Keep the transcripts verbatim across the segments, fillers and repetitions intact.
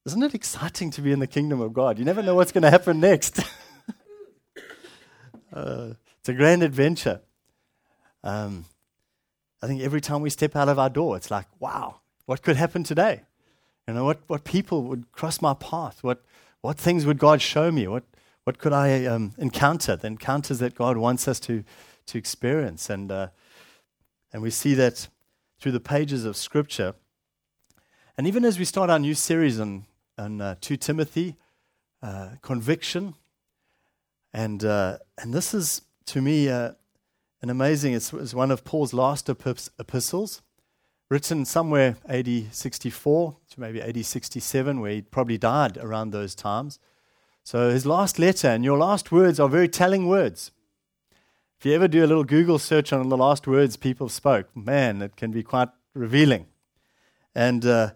Isn't it exciting to be in the kingdom of God? You never know what's going to happen next. uh, it's a grand adventure. Um, I think every time we step out of our door, it's like, wow, what could happen today? You know, what, what people would cross my path? What what things would God show me? What what could I um, encounter? The encounters that God wants us to to experience, and uh, and we see that through the pages of Scripture. And even as we start our new series on on uh, Second Timothy, uh, conviction, and uh, and this is to me uh, an amazing. It's, it's one of Paul's last epis- epistles. Written somewhere A D sixty-four to maybe A D sixty-seven, where he probably died around those times. So his last letter, and your last words are very telling words. If you ever do a little Google search on the last words people spoke, man, it can be quite revealing. And uh,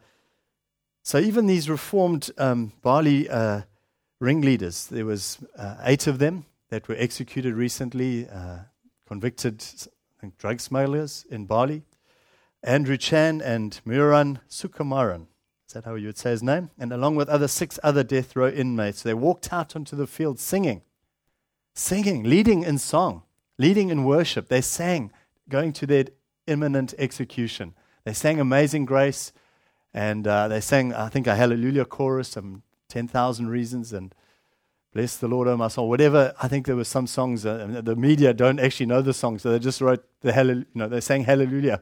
so even these Reformed um, Bali uh, ringleaders, there was uh, eight of them that were executed recently, uh, convicted I think, drug smugglers in Bali. Andrew Chan and Muran Sukumaran. Is that how you would say his name? And along with other six other death row inmates, they walked out onto the field singing, singing, leading in song, leading in worship. They sang, going to their imminent execution. They sang Amazing Grace, and uh, they sang, I think, a Hallelujah chorus, some ten thousand Reasons, and Bless the Lord, O my soul. Whatever, I think there were some songs, uh, the media don't actually know the song, so they just wrote the Hallelujah, you know, they sang Hallelujah.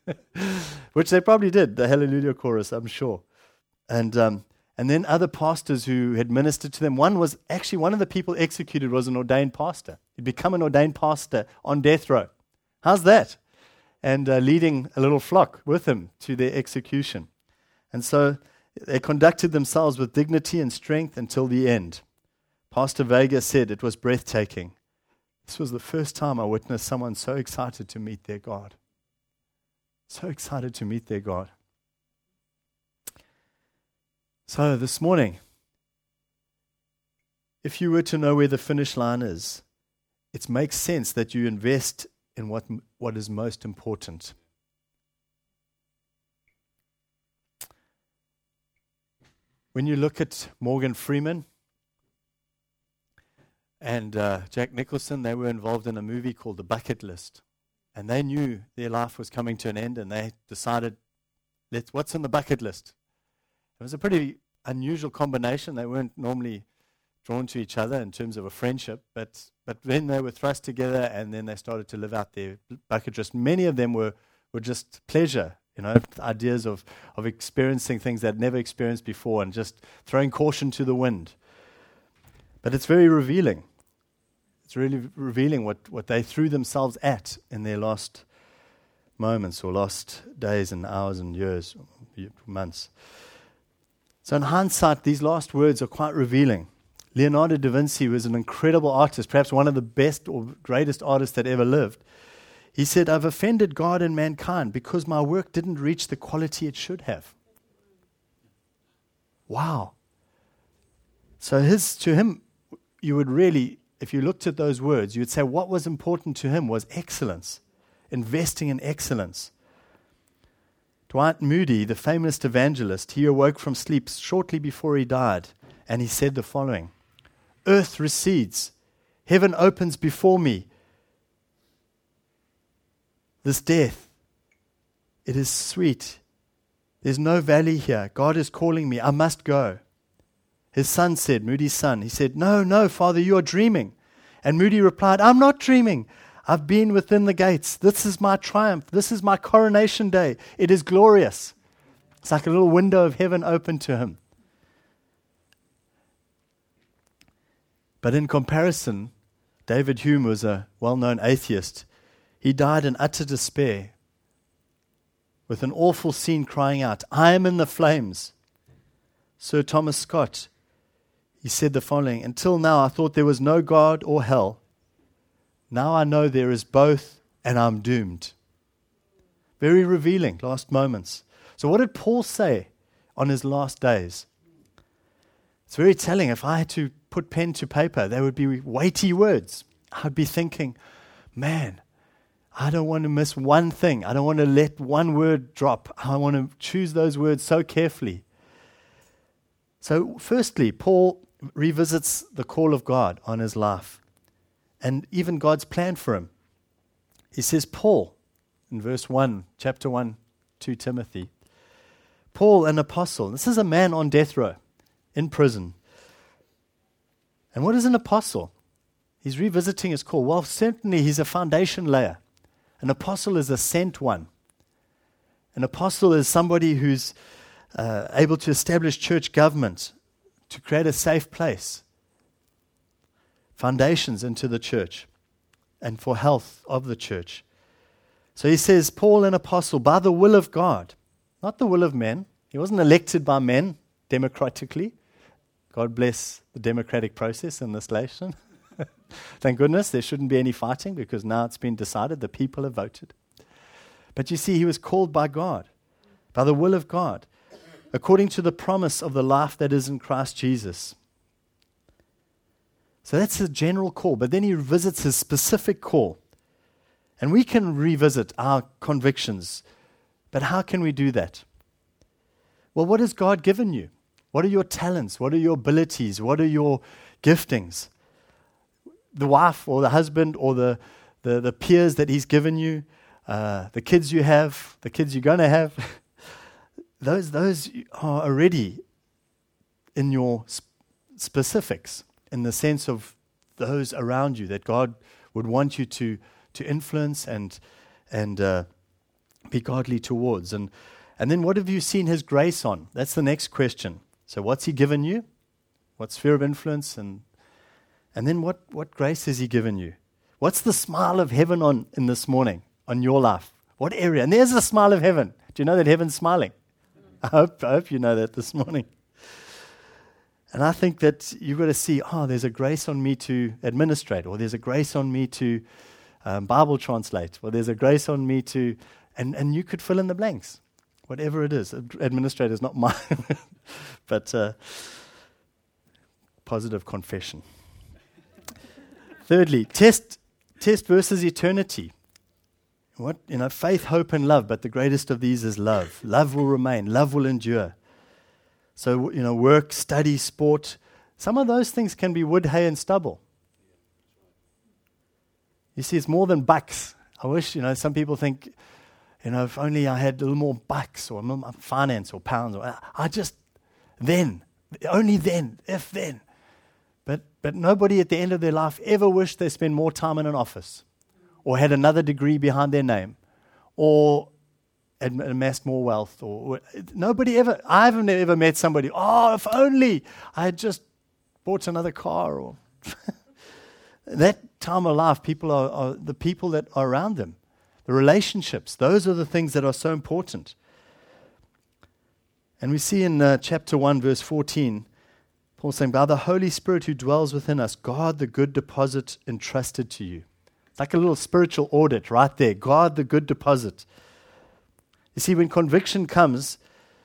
Which they probably did, the Hallelujah chorus, I'm sure. And um, and then other pastors who had ministered to them. One was, actually one of the people executed was an ordained pastor. He'd become an ordained pastor on death row. How's that? And uh, leading a little flock with him to their execution. And so they conducted themselves with dignity and strength until the end. Pastor Vega said it was breathtaking. This was the first time I witnessed someone so excited to meet their God. So excited to meet their God. So this morning, if you were to know where the finish line is, it makes sense that you invest in what what is most important. When you look at Morgan Freeman and uh, Jack Nicholson, they were involved in a movie called The Bucket List. And they knew their life was coming to an end, and they decided, let's, what's on the bucket list? It was a pretty unusual combination. They weren't normally drawn to each other in terms of a friendship, but but then they were thrust together, and then they started to live out their bucket list. Many of them were, were just pleasure, you know, ideas of, of experiencing things they'd never experienced before and just throwing caution to the wind. But it's very revealing. It's really revealing what, what they threw themselves at in their last moments or last days and hours and years, months. So in hindsight, these last words are quite revealing. Leonardo da Vinci was an incredible artist, perhaps one of the best or greatest artists that ever lived. He said, I've offended God and mankind because my work didn't reach the quality it should have. Wow. So his to him, you would really... If you looked at those words, you would say what was important to him was excellence, investing in excellence. Dwight Moody, the famous evangelist, he awoke from sleep shortly before he died, and he said the following, Earth recedes, heaven opens before me. This death, it is sweet. There's no valley here. God is calling me. I must go. His son said, Moody's son, he said, no, no, Father, you are dreaming. And Moody replied, I'm not dreaming. I've been within the gates. This is my triumph. This is my coronation day. It is glorious. It's like a little window of heaven open to him. But in comparison, David Hume was a well-known atheist. He died in utter despair with an awful scene crying out, I am in the flames. Sir Thomas Scott, he said the following, until now I thought there was no God or hell. Now I know there is both, and I'm doomed. Very revealing, last moments. So what did Paul say on his last days? It's very telling. If I had to put pen to paper, they would be weighty words. I'd be thinking, man, I don't want to miss one thing. I don't want to let one word drop. I want to choose those words so carefully. So firstly, Paul revisits the call of God on his life and even God's plan for him. He says, Paul, in verse one, chapter one, to Timothy, Paul, an apostle. This is a man on death row, in prison. And what is an apostle? He's revisiting his call. Well, certainly he's a foundation layer. An apostle is a sent one. An apostle is somebody who's uh, able to establish church government, to create a safe place, foundations into the church, and for health of the church. So he says, Paul, an apostle, by the will of God, not the will of men. He wasn't elected by men democratically. God bless the democratic process in this nation. Thank goodness there shouldn't be any fighting, because now it's been decided, the people have voted. But you see, he was called by God, by the will of God, according to the promise of the life that is in Christ Jesus. So that's his general call, but then he revisits his specific call. And we can revisit our convictions, but how can we do that? Well, what has God given you? What are your talents? What are your abilities? What are your giftings? The wife or the husband or the, the, the peers that he's given you, uh, the kids you have, the kids you're going to have, those, those are already in your sp- specifics, in the sense of those around you that God would want you to, to influence and, and uh, be godly towards. And, and then what have you seen his grace on? That's the next question. So what's he given you? What sphere of influence? And and then what, what grace has he given you? What's the smile of heaven on in this morning, on your life? What area? And there's the smile of heaven. Do you know that heaven's smiling? I hope, I hope you know that this morning. And I think that you've got to see, oh, there's a grace on me to administrate, or there's a grace on me to um, Bible translate, or there's a grace on me to, and, and you could fill in the blanks, whatever it is. Administrator is not mine, but uh, positive confession. Thirdly, test test versus eternity. What, you know, faith, hope, and love, but the greatest of these is love. Love will remain. Love will endure. So, you know, work, study, sport, some of those things can be wood, hay, and stubble. You see, it's more than bucks. I wish, you know, some people think, you know, if only I had a little more bucks or more finance or pounds. Or I just, then, only then, if then. But but nobody at the end of their life ever wished they spent more time in an office or had another degree behind their name or had amassed more wealth. Or, or nobody ever, I haven't ever met somebody, oh, if only I had just bought another car. Or that time of life, people are, are the people that are around them. The relationships, those are the things that are so important. And we see in uh, chapter one, verse fourteen, Paul saying, by the Holy Spirit who dwells within us, guard the good deposit entrusted to you. It's like a little spiritual audit right there. Guard the good deposit. You see, when conviction comes,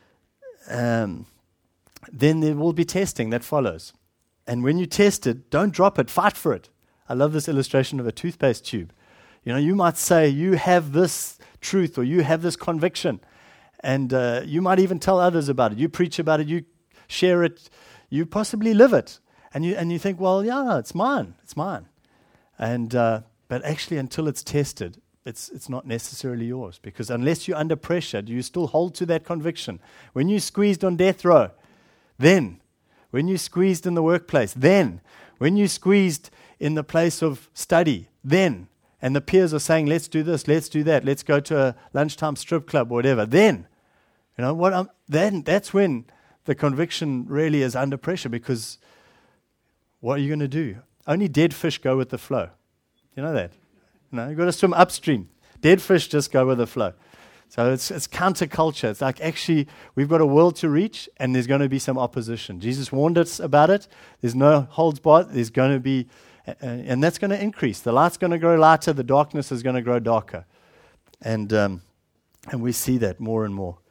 um, then there will be testing that follows. And when you test it, don't drop it. Fight for it. I love this illustration of a toothpaste tube. You know, you might say you have this truth or you have this conviction, and uh, you might even tell others about it. You preach about it, you share it, you possibly live it, and you and you think, well, yeah, it's mine, it's mine. And uh, but actually, until it's tested, it's it's not necessarily yours, because unless you're under pressure, do you still hold to that conviction? When you're squeezed on death row, then when you're squeezed in the workplace, then when you're squeezed in the place of study, then. And the peers are saying, let's do this, let's do that, let's go to a lunchtime strip club or whatever. Then, you know, what? I'm, then that's when the conviction really is under pressure, because what are you going to do? Only dead fish go with the flow. You know that? You know, you've got to swim upstream. Dead fish just go with the flow. So it's it's counterculture. It's like, actually, we've got a world to reach, and there's going to be some opposition. Jesus warned us about it. There's no holds barred. There's going to be... Uh, and that's going to increase. The light's going to grow lighter. The darkness is going to grow darker. And um, and we see that more and more.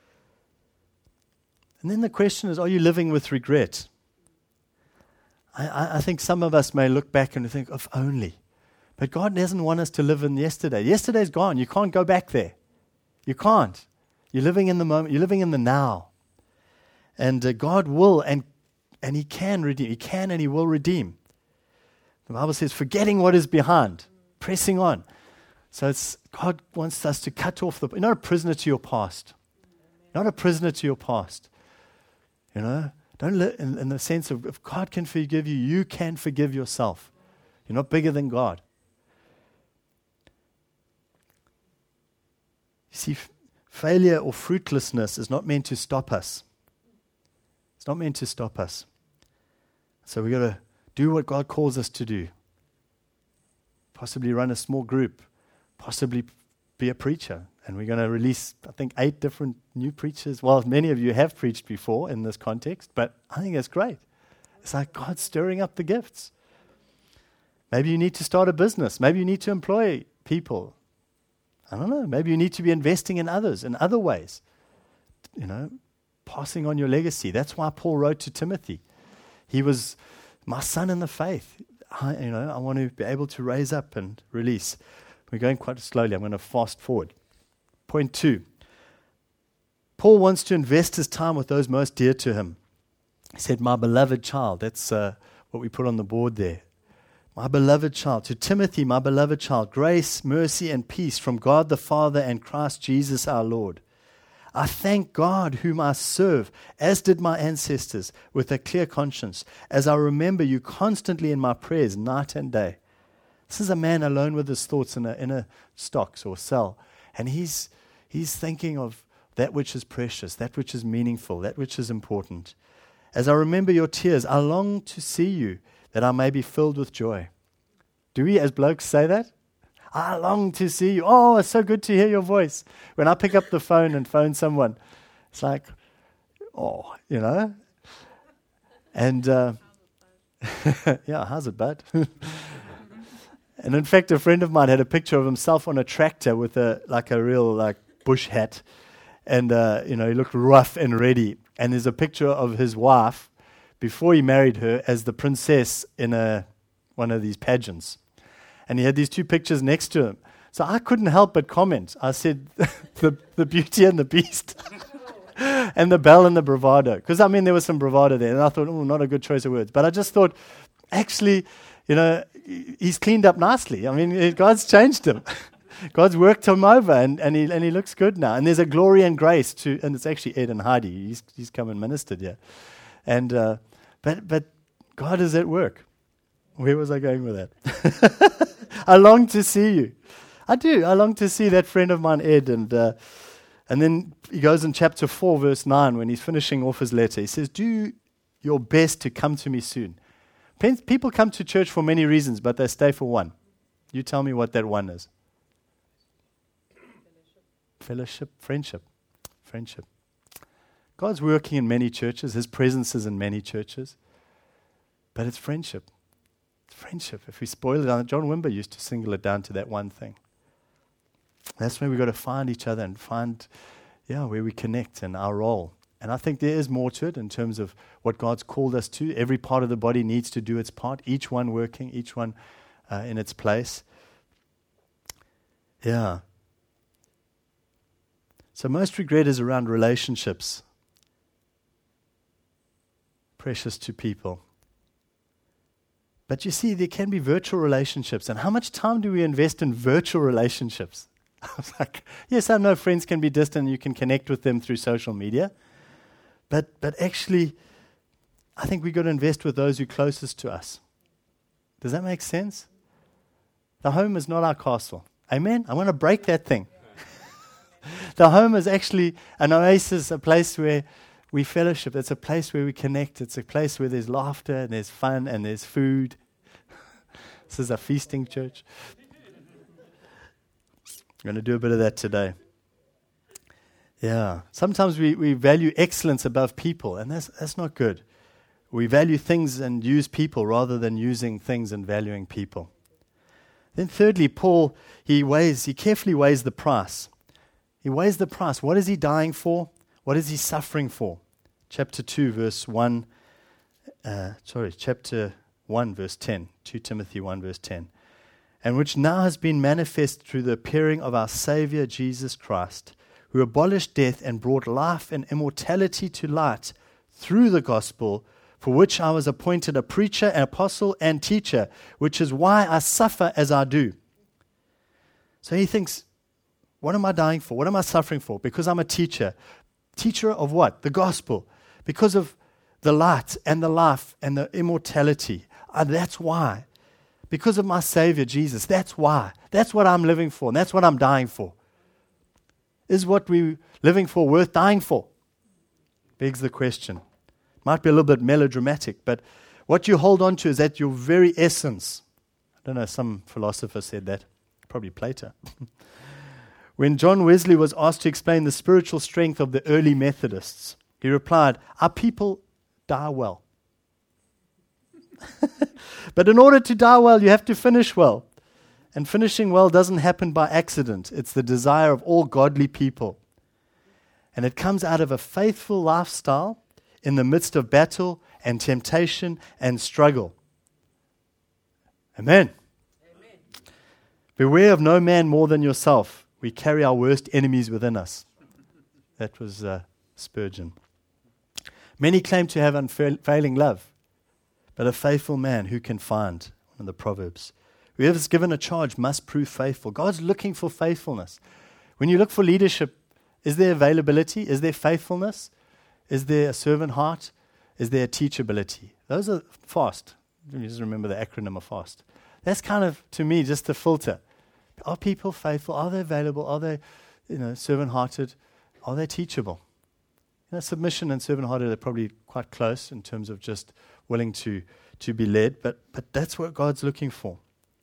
And then the question is, are you living with regret? I, I, I think some of us may look back and think, if only. But God doesn't want us to live in yesterday. Yesterday's gone. You can't go back there. You can't. You're living in the moment. You're living in the now. And uh, God will and and He can redeem. He can and He will redeem. The Bible says, forgetting what is behind, pressing on. So it's God wants us to cut off the... You're not a prisoner to your past. You're not a prisoner to your past. You know? Don't live in, in the sense of, if God can forgive you, you can forgive yourself. You're not bigger than God. You see, f- failure or fruitlessness is not meant to stop us. It's not meant to stop us. So we've got to do what God calls us to do. Possibly run a small group. Possibly be a preacher. And we're going to release, I think, eight different new preachers. Well, many of you have preached before in this context, but I think that's great. It's like God's stirring up the gifts. Maybe you need to start a business. Maybe you need to employ people. I don't know. Maybe you need to be investing in others in other ways. You know, passing on your legacy. That's why Paul wrote to Timothy. He was my son in the faith. I, you know, I want to be able to raise up and release. We're going quite slowly. I'm going to fast forward. Point two. Paul wants to invest his time with those most dear to him. He said, my beloved child. That's uh, what we put on the board there. My beloved child. To Timothy, my beloved child, grace, mercy, and peace from God the Father and Christ Jesus our Lord. I thank God whom I serve, as did my ancestors, with a clear conscience, as I remember you constantly in my prayers night and day. This is a man alone with his thoughts in a, in a stocks or cell. And he's he's thinking of that which is precious, that which is meaningful, that which is important. As I remember your tears, I long to see you, that I may be filled with joy. Do we as blokes say that? I long to see you. Oh, it's so good to hear your voice. When I pick up the phone and phone someone, it's like, oh, you know. And, uh, yeah, how's it, bud? And in fact, a friend of mine had a picture of himself on a tractor with a like a real like bush hat. And, uh, you know, he looked rough and ready. And there's a picture of his wife before he married her as the princess in a one of these pageants. And he had these two pictures next to him. So I couldn't help but comment. I said, the, the Beauty and the Beast. And the Belle and the Bravado. Because, I mean, there was some bravado there. And I thought, oh, not a good choice of words. But I just thought, actually, you know, he's cleaned up nicely. I mean, God's changed him. God's worked him over, and, and, he, and he looks good now. And there's a glory and grace to, and it's actually Ed and Heidi. He's, he's come and ministered here. And, uh, but, but God is at work. Where was I going with that? I long to see you. I do. I long to see that friend of mine, Ed. And uh, and then he goes in chapter four, verse nine, when he's finishing off his letter. He says, do your best to come to me soon. People come to church for many reasons, but they stay for one. You tell me what that one is. Fellowship, friendship. Friendship. God's working in many churches. His presence is in many churches. But it's friendship. Friendship. If we spoil it down, John Wimber used to single it down to that one thing. That's where we've got to find each other and find, yeah, where we connect and our role. And I think there is more to it in terms of what God's called us to. Every part of the body needs to do its part, each one working, each one uh, in its place. Yeah. So most regret is around relationships. Precious to people. But you see, there can be virtual relationships. And how much time do we invest in virtual relationships? I was like, yes, I know friends can be distant. You can connect with them through social media. But but actually, I think we've got to invest with those who are closest to us. Does that make sense? The home is not our castle. Amen? I want to break that thing. The home is actually an oasis, a place where we fellowship. It's a place where we connect. It's a place where there's laughter and there's fun and there's food. This is a feasting church. I'm going to do a bit of that today. Yeah. Sometimes we, we value excellence above people, and that's that's not good. We value things and use people rather than using things and valuing people. Then thirdly, Paul, he weighs, he carefully weighs the price. He weighs the price. What is he dying for? What is he suffering for? Chapter two, verse one. Uh, sorry, chapter one, verse ten. Second Timothy one, verse ten. And which now has been manifest through the appearing of our Savior Jesus Christ, who abolished death and brought life and immortality to light through the gospel, for which I was appointed a preacher, an apostle, and teacher, which is why I suffer as I do. So he thinks, what am I dying for? What am I suffering for? Because I'm a teacher. Teacher of what? The gospel. Because of the light and the life and the immortality. Uh, that's why. Because of my Savior, Jesus. That's why. That's what I'm living for. And that's what I'm dying for. Is what we're living for worth dying for? Begs the question. Might be a little bit melodramatic, but what you hold on to is at your very essence. I don't know, some philosopher said that. Probably Plato. When John Wesley was asked to explain the spiritual strength of the early Methodists, he replied, our people die well. But in order to die well, you have to finish well. And finishing well doesn't happen by accident. It's the desire of all godly people. And it comes out of a faithful lifestyle in the midst of battle and temptation and struggle. Amen. Amen. Beware of no man more than yourself. We carry our worst enemies within us. That was uh, Spurgeon. Many claim to have unfailing love, but a faithful man who can find? One of the Proverbs. Whoever is given a charge must prove faithful. God's looking for faithfulness. When you look for leadership, is there availability? Is there faithfulness? Is there a servant heart? Is there a teachability? Those are FAST. You just remember the acronym of FAST. That's kind of, to me, just the filter. Are people faithful? Are they available? Are they, you know, servant-hearted? Are they teachable? You know, submission and servant-hearted are probably quite close in terms of just willing to, to be led, but, but that's what God's looking for.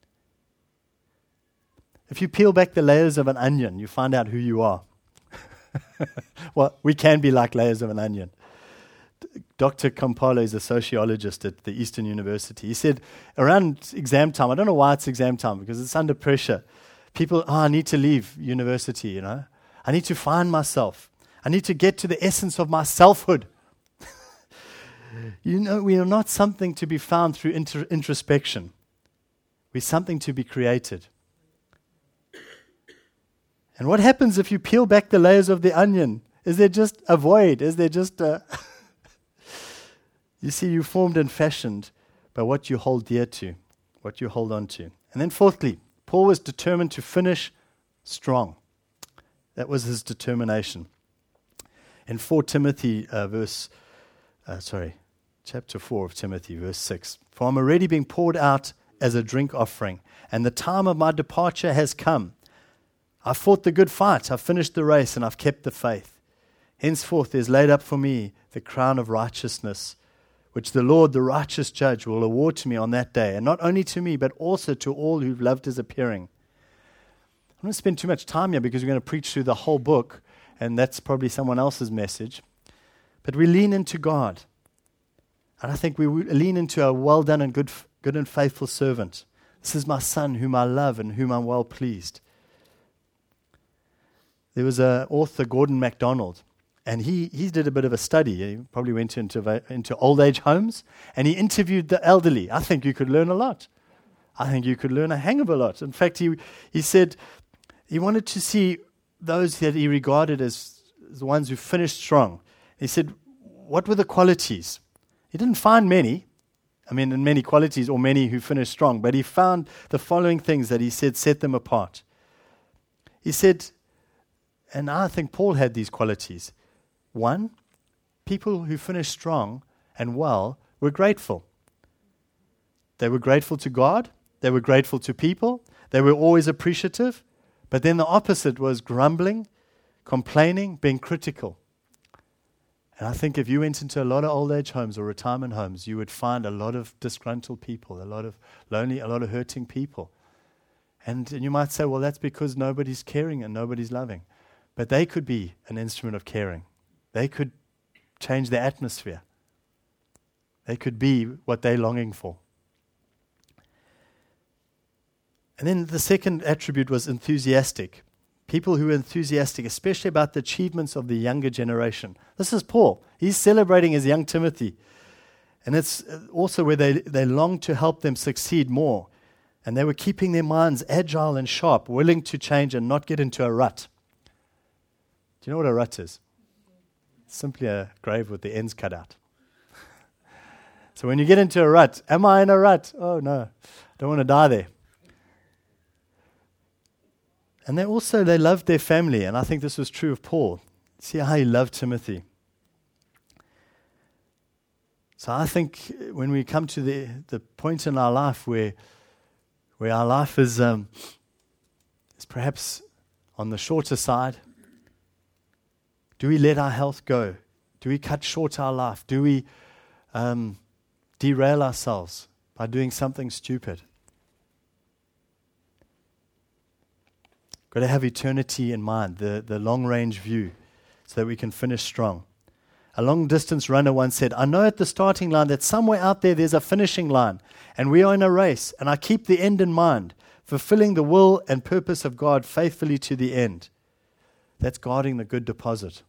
If you peel back the layers of an onion, you find out who you are. Well, we can be like layers of an onion. Doctor Kampalo is a sociologist at the Eastern University. He said around exam time, I don't know why it's exam time, because it's under pressure. People, oh, I need to leave university, you know. I need to find myself. I need to get to the essence of my selfhood. You know, we are not something to be found through inter- introspection. We're something to be created. And what happens if you peel back the layers of the onion? Is there just a void? Is there just a... You see, you're formed and fashioned by what you hold dear to, what you hold on to. And then fourthly, Paul was determined to finish strong. That was his determination. In Fourth Timothy, uh, verse, uh, sorry, chapter four of Timothy, verse six. For I'm already being poured out as a drink offering, and the time of my departure has come. I've fought the good fight, I've finished the race, and I've kept the faith. Henceforth there is laid up for me the crown of righteousness, which the Lord, the righteous judge, will award to me on that day, and not only to me, but also to all who've loved his appearing. I'm going to spend too much time here because we're going to preach through the whole book, and that's probably someone else's message. But we lean into God. And I think we lean into a well done and good, good and faithful servant. This is my son whom I love and whom I'm well pleased. There was an author, Gordon MacDonald, and he, he did a bit of a study. He probably went into, into old age homes, and he interviewed the elderly. I think you could learn a lot. I think you could learn a hang of a lot. In fact, he, he said he wanted to see those that he regarded as the ones who finished strong. He said, what were the qualities? He didn't find many. I mean, in many qualities or many who finished strong, but he found the following things that he said set them apart. He said, and I think Paul had these qualities. One, people who finished strong and well were grateful. They were grateful to God. They were grateful to people. They were always appreciative. But then the opposite was grumbling, complaining, being critical. And I think if you went into a lot of old age homes or retirement homes, you would find a lot of disgruntled people, a lot of lonely, a lot of hurting people. And, and you might say, well, that's because nobody's caring and nobody's loving. But they could be an instrument of caring. They could change the atmosphere. They could be what they're longing for. And then the second attribute was enthusiastic. People who were enthusiastic, especially about the achievements of the younger generation. This is Paul. He's celebrating his young Timothy. And it's also where they, they longed to help them succeed more. And they were keeping their minds agile and sharp, willing to change and not get into a rut. Do you know what a rut is? It's simply a grave with the ends cut out. So when you get into a rut, am I in a rut? Oh no, don't want to die there. And they also, they loved their family, and I think this was true of Paul. See how he loved Timothy. So I think when we come to the, the point in our life where where our life is um, is perhaps on the shorter side, do we let our health go? Do we cut short our life? Do we um, derail ourselves by doing something stupid? Got to have eternity in mind, the, the long-range view, so that we can finish strong. A long-distance runner once said, I know at the starting line that somewhere out there there's a finishing line, and we are in a race, and I keep the end in mind, fulfilling the will and purpose of God faithfully to the end. That's guarding the good deposit.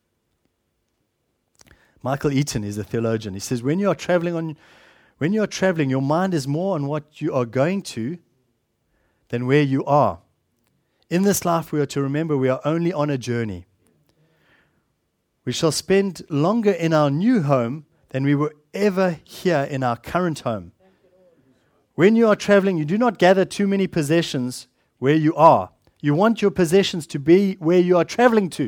Michael Eaton is a theologian. He says, when you are traveling on, when you are traveling, your mind is more on what you are going to than where you are. In this life, we are to remember we are only on a journey. We shall spend longer in our new home than we were ever here in our current home. When you are traveling, you do not gather too many possessions where you are. You want your possessions to be where you are traveling to.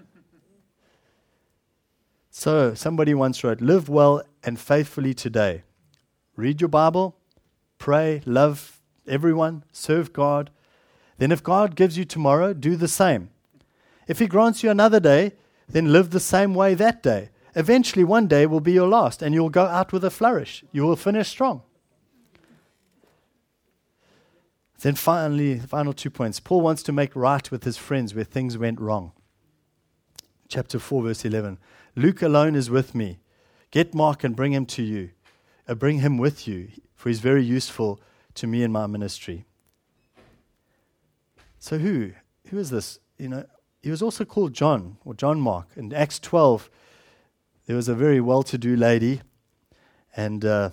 So, somebody once wrote, live well and faithfully today. Read your Bible, pray, love everyone, serve God. Then if God gives you tomorrow, do the same. If He grants you another day, then live the same way that day. Eventually, one day will be your last, and you'll go out with a flourish. You will finish strong. Then finally, the final two points. Paul wants to make right with his friends where things went wrong. Chapter four, verse eleven. Luke alone is with me. Get Mark and bring him to you. Uh, bring him with you, for he's very useful to me in my ministry. So who? Who is this? You know, he was also called John, or John Mark. In Acts twelve, there was a very well-to-do lady, and uh,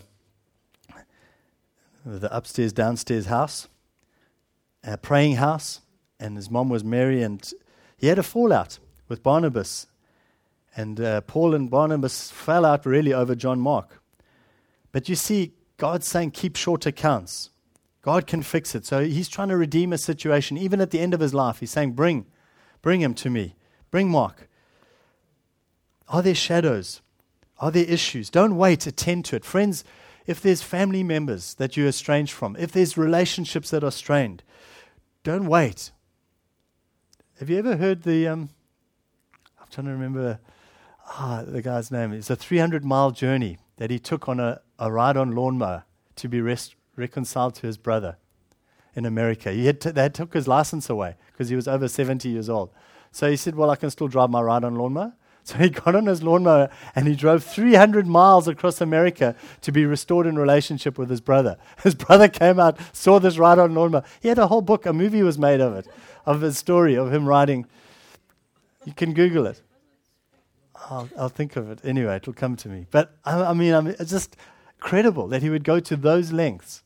the upstairs, downstairs house, a praying house, and his mom was Mary, and he had a fallout with Barnabas. And uh, Paul and Barnabas fell out really over John Mark. But you see, God's saying keep short accounts. God can fix it. So he's trying to redeem a situation. Even at the end of his life, he's saying, bring, bring him to me. Bring Mark. Are there shadows? Are there issues? Don't wait. Attend to it. Friends, if there's family members that you're estranged from, if there's relationships that are strained, don't wait. Have you ever heard the, um, I'm trying to remember ah, the guy's name. It's a three hundred mile journey that he took on a, a ride-on lawnmower to be rest, reconciled to his brother in America. He had t- they took his license away because he was over seventy years old. So he said, well, I can still drive my ride-on lawnmower. So he got on his lawnmower and he drove three hundred miles across America to be restored in relationship with his brother. His brother came out, saw this ride-on lawnmower. He had a whole book, a movie was made of it, of his story, of him riding. You can Google it. I'll, I'll think of it. Anyway, it'll come to me. But, I, I mean, I mean, it's just credible that he would go to those lengths.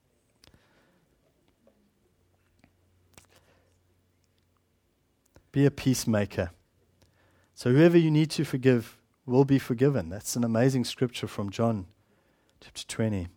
Be a peacemaker. So whoever you need to forgive will be forgiven. That's an amazing scripture from John chapter twenty.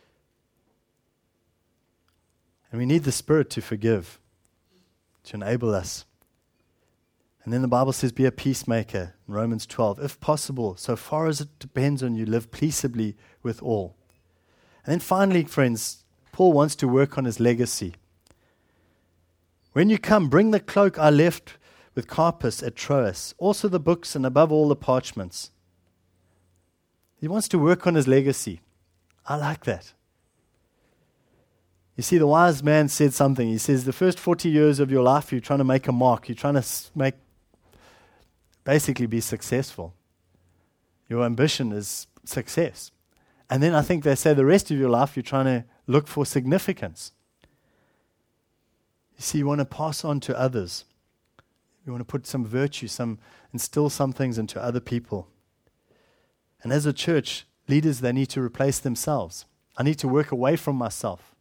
And we need the Spirit to forgive, to enable us. And then the Bible says, be a peacemaker in Romans twelve. If possible, so far as it depends on you, live peaceably with all. And then finally, friends, Paul wants to work on his legacy. When you come, bring the cloak I left with Carpus at Troas, also the books and above all the parchments. He wants to work on his legacy. I like that. You see, the wise man said something. He says, the first forty years of your life, you're trying to make a mark. You're trying to make, basically be successful. Your ambition is success. And then I think they say the rest of your life, you're trying to look for significance. You see, you want to pass on to others. You want to put some virtue, some instill some things into other people. And as a church, leaders, they need to replace themselves. I need to work away from myself.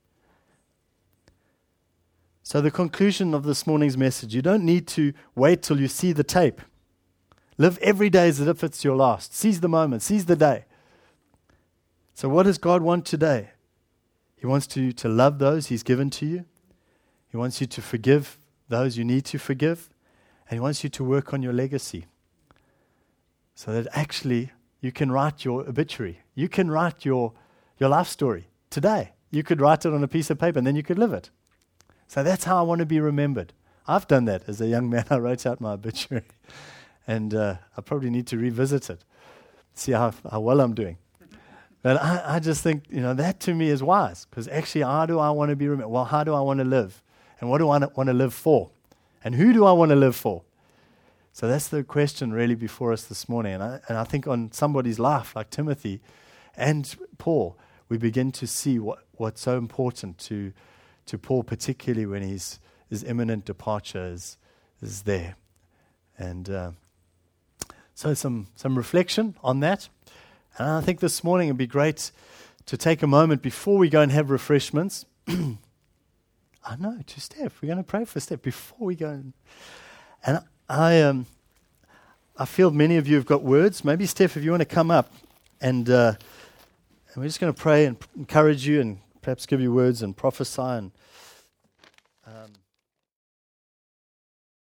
So the conclusion of this morning's message, you don't need to wait till you see the tape. Live every day as if it's your last. Seize the moment. Seize the day. So what does God want today? He wants you to love those He's given to you. He wants you to forgive those you need to forgive. And He wants you to work on your legacy. So that actually you can write your obituary. You can write your, your life story today. You could write it on a piece of paper and then you could live it. So that's how I want to be remembered. I've done that as a young man. I wrote out my obituary. And uh, I probably need to revisit it, see how, how well I'm doing. But I, I just think, you know, that to me is wise. Because actually, how do I want to be remembered? Well, how do I want to live? And what do I want to live for? And who do I want to live for? So that's the question really before us this morning. And I, and I think on somebody's life, like Timothy and Paul, we begin to see what, what's so important to to Paul, particularly when his, his imminent departure is, is there. And uh, so some, some reflection on that. And I think this morning it'd be great to take a moment before we go and have refreshments. I know, to Steph. We're going to pray for Steph before we go. And, and I um, I feel many of you have got words. Maybe, Steph, if you want to come up, and, uh, and we're just going to pray and encourage you and perhaps give you words and prophesy. And um,